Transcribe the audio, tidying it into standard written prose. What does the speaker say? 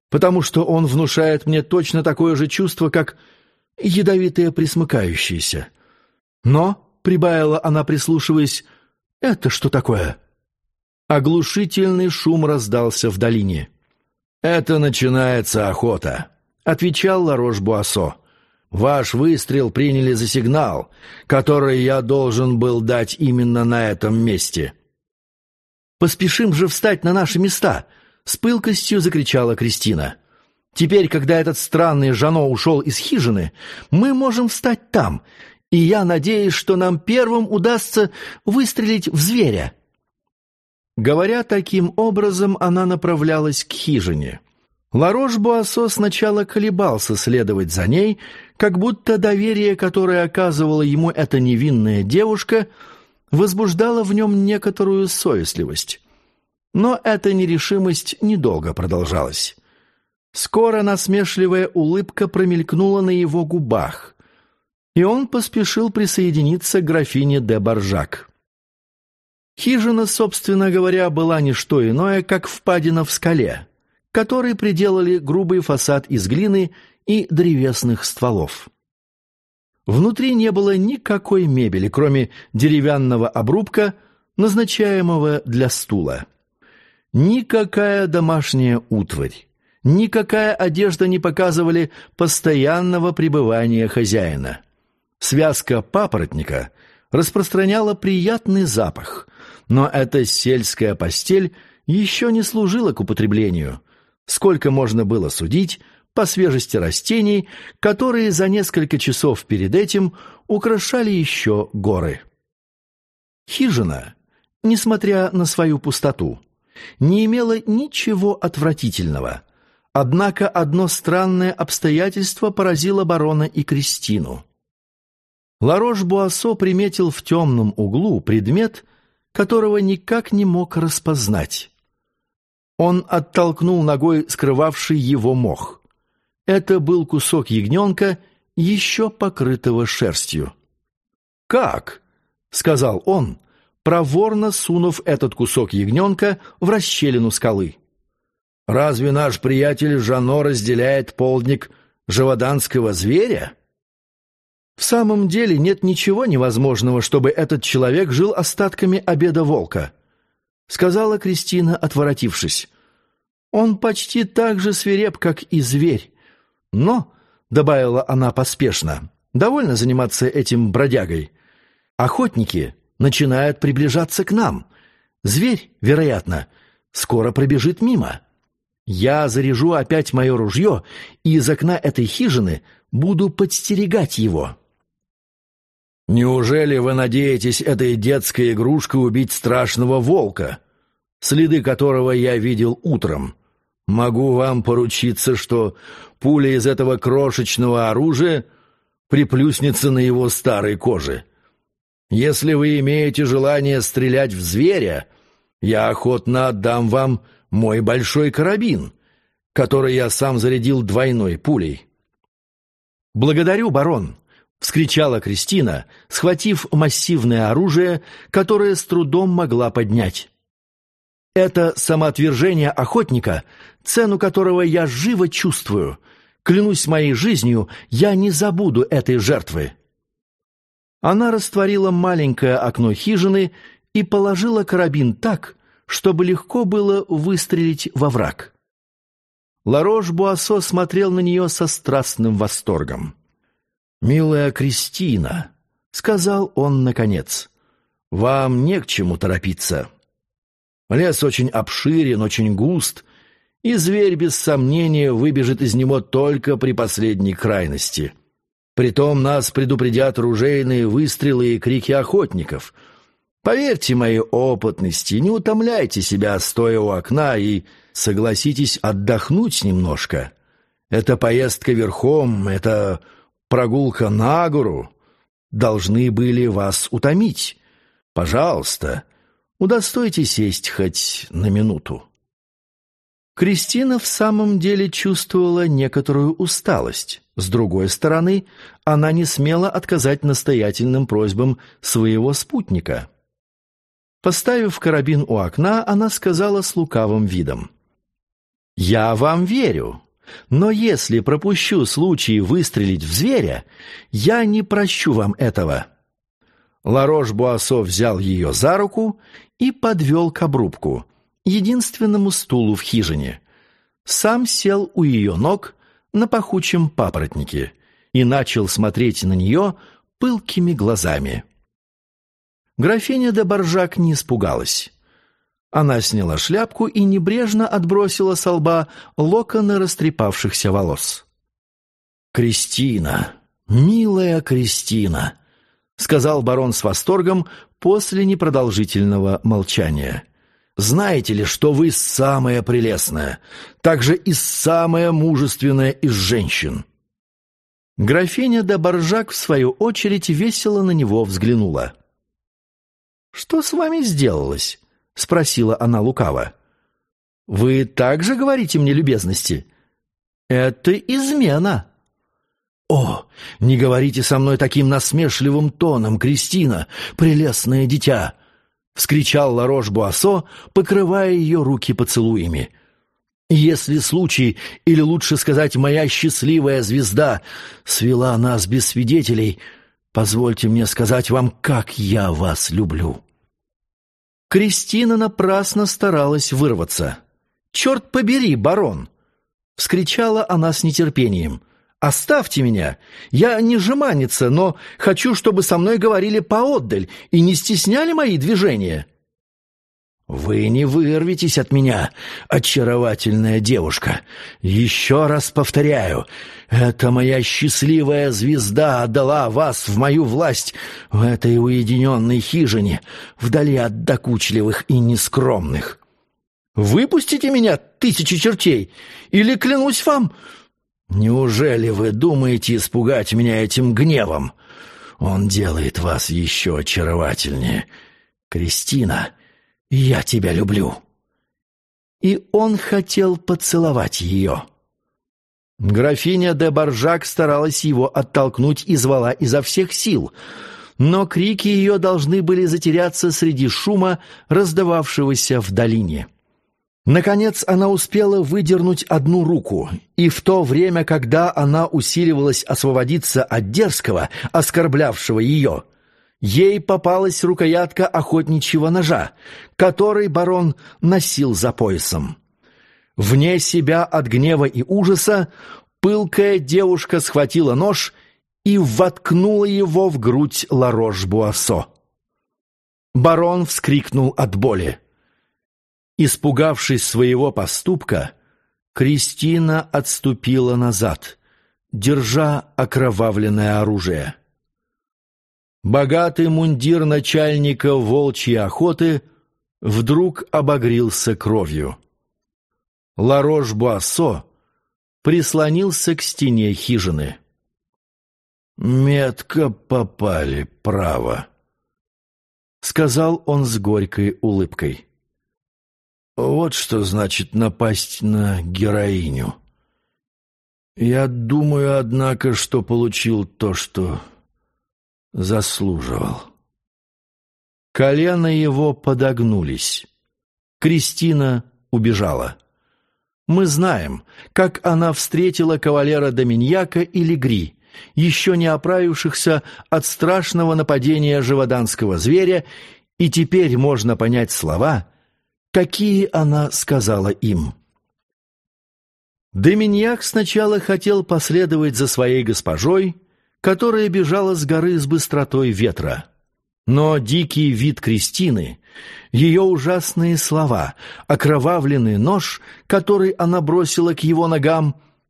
потому что он внушает мне точно такое же чувство, как ядовитое пресмыкающееся. Но, — прибавила она, прислушиваясь, — это что такое? Оглушительный шум раздался в долине. «Это начинается охота», — отвечал Ларош-Буассо. «Ваш выстрел приняли за сигнал, который я должен был дать именно на этом месте». «Поспешим же встать на наши места!» — с пылкостью закричала Кристина. «Теперь, когда этот странный Жано ушел из хижины, мы можем встать там, и я надеюсь, что нам первым удастся выстрелить в зверя». Говоря таким образом, она направлялась к хижине. Ларош-Буассо сначала колебался следовать за ней, как будто доверие, которое оказывала ему эта невинная девушка, возбуждало в нем некоторую совестливость. Но эта нерешимость недолго продолжалась. Скоро насмешливая улыбка промелькнула на его губах, и он поспешил присоединиться к графине де Баржак. Хижина, собственно говоря, была не что иное, как впадина в скале, которой приделали грубый фасад из глины и древесных стволов. Внутри не было никакой мебели, кроме деревянного обрубка, назначаемого для стула. Никакая домашняя утварь, никакая одежда не показывали постоянного пребывания хозяина. Связка папоротника распространяла приятный запах, но эта сельская постель еще не служила к употреблению, сколько можно было судить по свежести растений, которые за несколько часов перед этим украшали еще горы. Хижина, несмотря на свою пустоту, не имела ничего отвратительного, однако одно странное обстоятельство поразило барона и Кристину. Ларош-Буассо приметил в темном углу предмет, которого никак не мог распознать. Он оттолкнул ногой скрывавший его мох. Это был кусок ягненка, еще покрытого шерстью. «Как?» — сказал он, проворно сунув этот кусок ягненка в расщелину скалы. «Разве наш приятель Жано разделяет полдник живоданского зверя?» «В самом деле нет ничего невозможного, чтобы этот человек жил остатками обеда волка», — сказала Кристина, отворотившись. «Он почти так же свиреп, как и зверь. Но, — добавила она поспешно, — довольно заниматься этим бродягой. Охотники начинают приближаться к нам. Зверь, вероятно, скоро пробежит мимо. Я заряжу опять мое ружье и из окна этой хижины буду подстерегать его». «Неужели вы надеетесь этой детской игрушкой убить страшного волка, следы которого я видел утром? Могу вам поручиться, что пуля из этого крошечного оружия приплюснется на его старой коже. Если вы имеете желание стрелять в зверя, я охотно отдам вам мой большой карабин, который я сам зарядил двойной пулей». «Благодарю, барон», — вскричала Кристина, схватив массивное оружие, которое с трудом могла поднять. «Это самоотвержение охотника, цену которого я живо чувствую. Клянусь моей жизнью, я не забуду этой жертвы». Она растворила маленькое окно хижины и положила карабин так, чтобы легко было выстрелить во враг. Ларош-Буассо смотрел на нее со страстным восторгом. «Милая Кристина», — сказал он наконец, — «вам не к чему торопиться. Лес очень обширен, очень густ, и зверь, без сомнения, выбежит из него только при последней крайности. Притом нас предупредят ружейные выстрелы и крики охотников. Поверьте моей опытности, не утомляйте себя, стоя у окна, и согласитесь отдохнуть немножко. Эта поездка верхом, это прогулка на гору должны были вас утомить. Пожалуйста, удостойте сесть хоть на минуту». Кристина в самом деле чувствовала некоторую усталость. С другой стороны, она не смела отказать настоятельным просьбам своего спутника. Поставив карабин у окна, она сказала с лукавым видом: «Я вам верю, но если пропущу случай выстрелить в зверя, я не прощу вам этого». Ларош-Буассо взял ее за руку и подвел к обрубку, единственному стулу в хижине. Сам сел у ее ног на пахучем папоротнике и начал смотреть на нее пылкими глазами. Графиня де Боржак не испугалась. Она сняла шляпку и небрежно отбросила со лба локоны растрепавшихся волос. «Кристина, милая Кристина», — сказал барон с восторгом после непродолжительного молчания. «Знаете ли, что вы самая прелестная, также и самая мужественная из женщин?» Графиня де Боржак, в свою очередь, весело на него взглянула. «Что с вами сделалось?» — спросила она лукаво. «Вы также говорите мне любезности? Это измена». «О, не говорите со мной таким насмешливым тоном, Кристина, прелестное дитя!» — вскричал Ларош-Буассо, покрывая ее руки поцелуями. «Если случай, или лучше сказать, моя счастливая звезда, свела нас без свидетелей, позвольте мне сказать вам, как я вас люблю». Кристина напрасно старалась вырваться. «Черт побери, барон!» — вскричала она с нетерпением. «Оставьте меня! Я не жеманница, но хочу, чтобы со мной говорили поотдаль и не стесняли мои движения». «Вы не вырветесь от меня, очаровательная девушка. Еще раз повторяю, это моя счастливая звезда отдала вас в мою власть в этой уединенной хижине, вдали от докучливых и нескромных. Выпустите меня, тысячи чертей, или, клянусь вам, неужели вы думаете испугать меня этим гневом? Он делает вас еще очаровательнее. Кристина, я тебя люблю». И он хотел поцеловать ее. Графиня де Боржак старалась его оттолкнуть и звала изо всех сил, но крики ее должны были затеряться среди шума, раздававшегося в долине. Наконец она успела выдернуть одну руку, и в то время, когда она усиливалась освободиться от дерзкого, оскорблявшего ее, ей попалась рукоятка охотничьего ножа, который барон носил за поясом. Вне себя от гнева и ужаса пылкая девушка схватила нож и воткнула его в грудь Ларош-Буассо. Барон вскрикнул от боли. Испугавшись своего поступка, Кристина отступила назад, держа окровавленное оружие. Богатый мундир начальника волчьей охоты вдруг обогрился кровью. Ларош-Буассо прислонился к стене хижины. «Метко попали, право», — сказал он с горькой улыбкой. «Вот что значит напасть на героиню. Я думаю, однако, что получил то, что заслуживал». Колена его подогнулись. Кристина убежала. Мы знаем, как она встретила кавалера Доминьяка и Легри, еще не оправившихся от страшного нападения живоданского зверя, и теперь можно понять слова, какие она сказала им. Доминьяк сначала хотел последовать за своей госпожой, которая бежала с горы с быстротой ветра. Но дикий вид Кристины, ее ужасные слова, окровавленный нож, который она бросила к его ногам,